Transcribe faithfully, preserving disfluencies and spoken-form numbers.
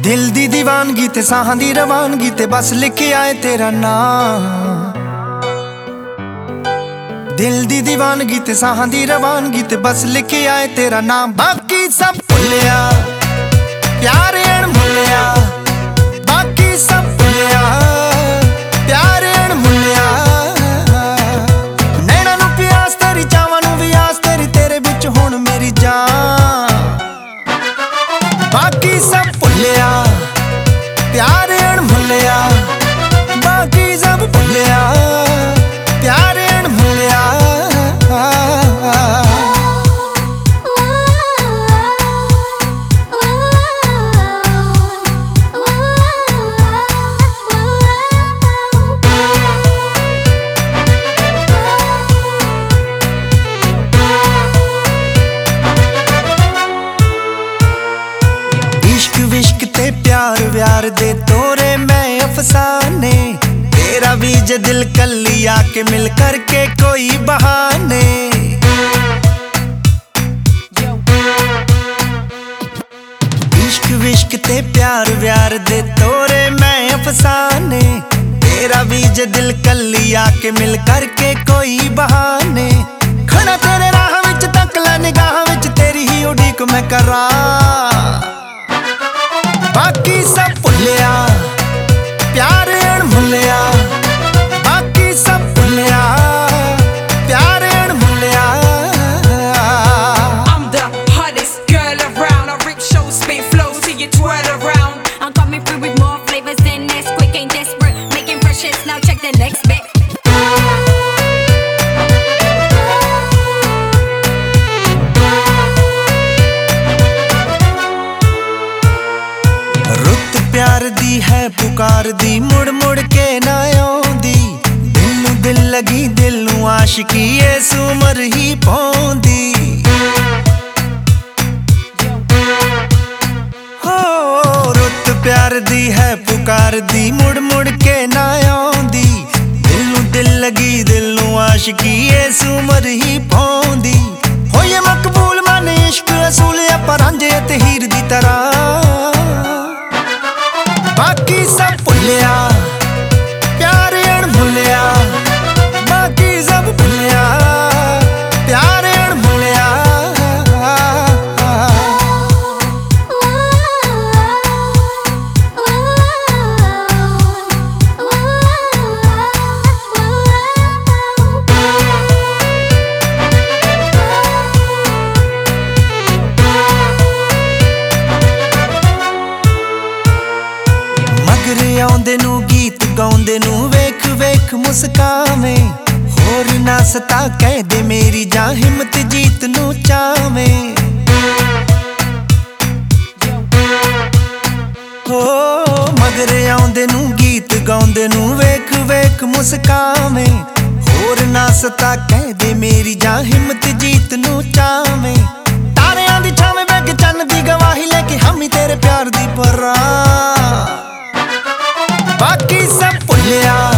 दिल दी दीवानगी ते साहां दी रवानगी ते बस लिखे आए तेरा नाम। दिल दी दीवानगी ते साहां दी रवानगी ते बस लिखे आए तेरा नाम। बाकी सब भुलिया प्यार अणमुल्लिया, बाकी सब भुलिया प्यार अणमुल्लिया। नैना नू प्यास तेरी चावां नू भी आस तेरी, तेरे बिच हुण मेरी जान। बाकी सब भुलिया प्यार अणमुल्लिया, बाकी सब भुलिया प्यार अणमुल्लिया। इश्क विश्क ते प्यार व्यार दे तोरे मैं अफसाने, तेरा भी जे दिल कल्ली आके मिल करके कोई बहाने। इश्क विश्क ते प्यार व्यार दे तोरे मैं अफसाने, तेरा भी जे दिल कल्ली आके मिल करके कोई बहाने। खड़ा तेरे राह विच तक लै निगाह विच तेरी ही उड़ीक मैं करा। बाकी सब भुलिया प्यार अणमुल्लिया, बाकी सब भुलिया प्यार अणमुल्लिया। I'm the hottest girl around. I rip show, spit flow till you twirl around. I'm coming through with more flavors than Nesquik. Ain't desperate, making precious. Now check the next bit. रुत प्यार दी है पुकार दी, मुड़ मुड़ के ना आउंदी। दिल नू दिल लगी दिल नू आशिकी इस उमर ही पौंदी। हो रुत प्यार दी है पुकार दी, मुड़ मुड़ के ना आउंदी। दिल नू दिल लगी दिल नू आशिकी इस उमर ही पौंदी। हो ये मकबूल मन इश्क असूल पर रांझे ते हीर दी तरह। बाकी सब भुलिया प्यार अणमुल्लिया, बाकी सब भुलिया प्यार अणमुल्लिया। मगरे आउंदे नू गीत गाउंदे नू वेख वेख मुस्कावे। होर ना सता कह दे मेरी जान हिम्मत जीत नू चावे। हो मगरे आउंदे नू गीत गाउंदे नू वेख वेख मुस्कावे। होर ना सता कह दे मेरी जान हिम्मत जीत नू चावे। तारियां दी छावे बैग चन्न दी गवाही लेके हम ही तेरे प्यार दी परा। बाकी सब भुलिया